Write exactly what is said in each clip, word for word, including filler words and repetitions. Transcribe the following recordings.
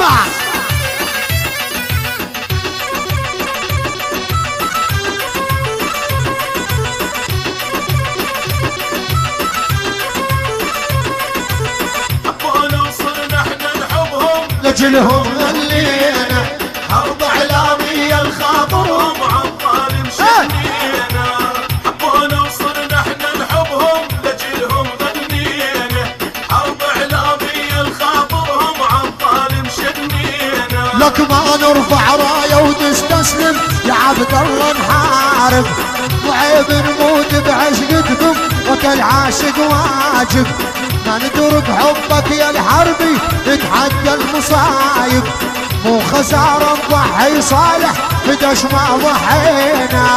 اسمع لجلهم غلينا حرب اعلامية الخاطرهم عالظالم شنينا حبونا وصرنا احنا نحبهم لجلهم غنينا حرب اعلامية الخاطرهم عالظالم شنينا لك ما نرفع راية ونستسلم يا عبد الله نحارب وعيب نموت بعشقتكم وكالعاشق واجب ما ندور بحبك يا الحربي نتحدى المصايب مو خسارة نضحي صالح بدش ما ضحينا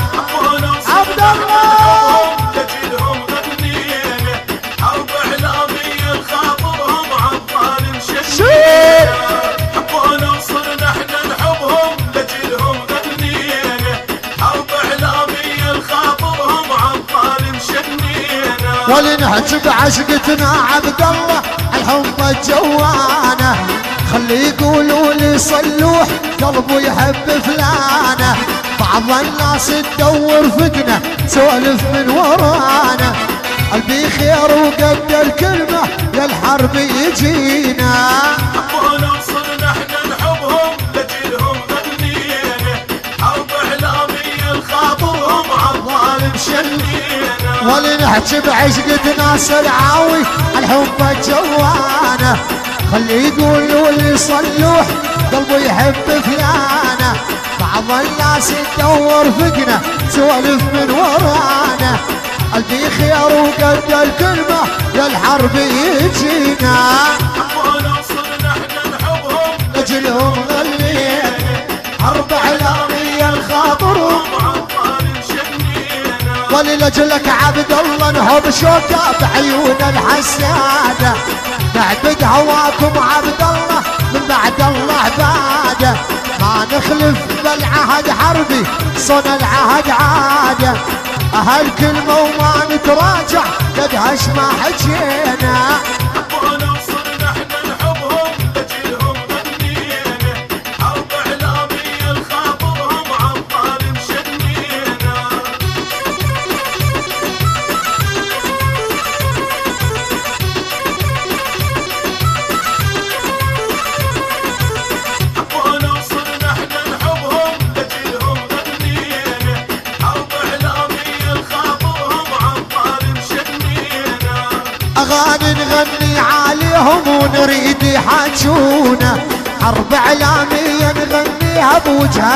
عبد الله لجلهم غنينا حرب اعلامية الخاطرهم عالظالم شنينا حبونا وصرنا احنا نحبهم لجلهم غنينا حرب اعلامية الخاطرهم عالظالم شنينا ولنهج بعشقتنا عبد الله الحب الجوانه خلي يقولوا لي صلوح قلبه يحب فلانه بعض الناس تدور فتنه سولف من ورانا قلبي خير وقد الكلمه يا الحرب يجينا حبونا وصرنا احنا نحبهم لجلهم غنينا حرب اعلامية الخاطرهم عالظالم شنينا ولنحكي بعشقة ناصر عاوي الحب الجوانه خلي يقولوا لي صلوح قلبه يحب فلانه بعض الناس تدور فتنه سولف من ورانا قلبي خير وقد الكلمه يا الحرب يجينا حبونا وصرنا احنا نحبهم لجلهم غلينا حرب اعلامية الخاطرهم عالظالم شنينا وللجلك عبد الله نهب شوكه بعيون الحساده نعبد هواكم عبد الله من بعد الله عباده ما نخلف بالعهد حربي صن العهد عاده اهل كلمه وما نتراجع قدهش ما حجينا حبونا وصرنا احنا نحبهم لجلهم غنينا حرب اعلامية الخاطرهم عالظالم شنينا حبونا وصرنا احنا نحبهم لجلهم غنينا حرب اعلامية الخاطرهم عالظالم شنينا اغاني نغني عليهم ونريد يحاجونا حرب اعلاميه نغنيها بوجه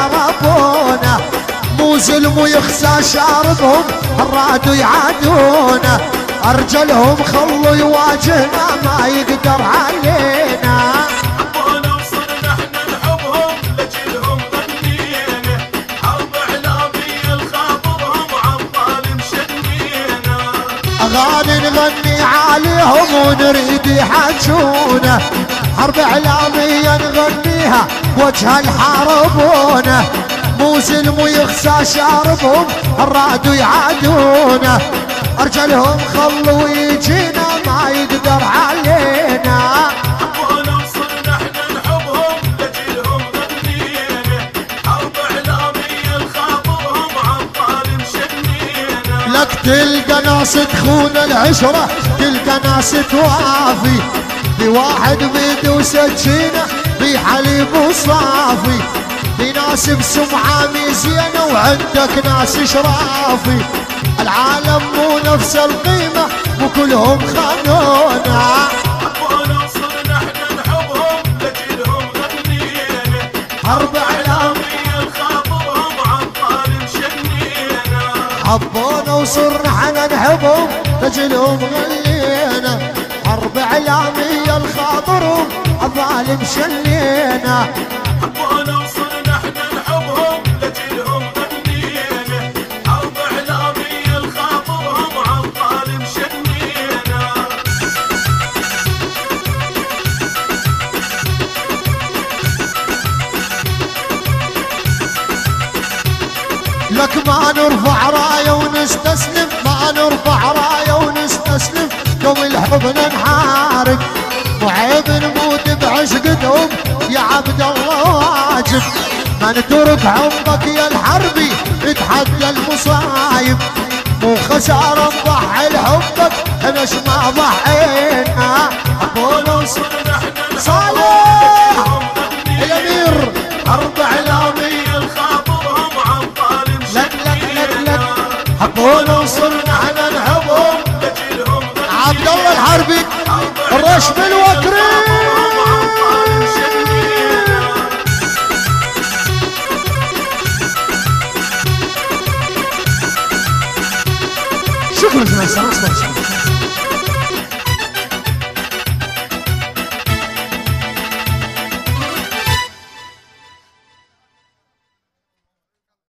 جربونا مو ظلم ويخسى شاربهم الراد يعادونا ارجلهم خلوا يواجهنا ما يقدر علينا حبونا وصرنا احنا نحبهم لجلهم غنينا حرب اعلامية الخاطرهم عالظالم شنينا اغاني نغني عليهم ونريد يحاجونا حرب اعلاميه نغنيها وجه الحاربونا مو ظلم ويخسى شاربهم الرعد يعادونا ارجلهم خلوا يجينا ما يقدر علينا حبونا وصرنا احنا نحبهم لجلهم غنينا حرب اعلامية الخاطرهم عالظالم شنينا لك تلقى ناس تخون العشره تلقى ناس توافي بواحد بيده سكينه بحليب وصافي بناس بسمعه مزينه وعندك ناس شرافي العالم مو نفس القيمه وكلهم خانونا حبونا وصرنا احنا نحبهم لجلهم غنينا حرب اعلامية الخاطرهم عالظالم شنينا حبونا وصرنا احنا نحبهم لجلهم غلينا حرب اعلاميه الخاطرهم الظالم شلينا حبونا وصرنا احنا نحبهم لجلهم غنينا حرب اعلامية الخاطرهم عالظالم شنينا لك ما نرفع رايه ونستسلم ما نرفع رايه ونستسلم قوم الحب ننحارب وعيب نموت بعشقتهم عايب ما نترك عمرك يا الحربي اتحدى المصايب مو خسارة نضحي لحبك مش ما ضحينا ابو نصر نحن صالح الامير اربع اعلامي الخاطرهم عن ظالم لك لك لك لك ابو نصر نحن نحبهم عبد الله الحربي الرشد الوكري شكرا جماعة.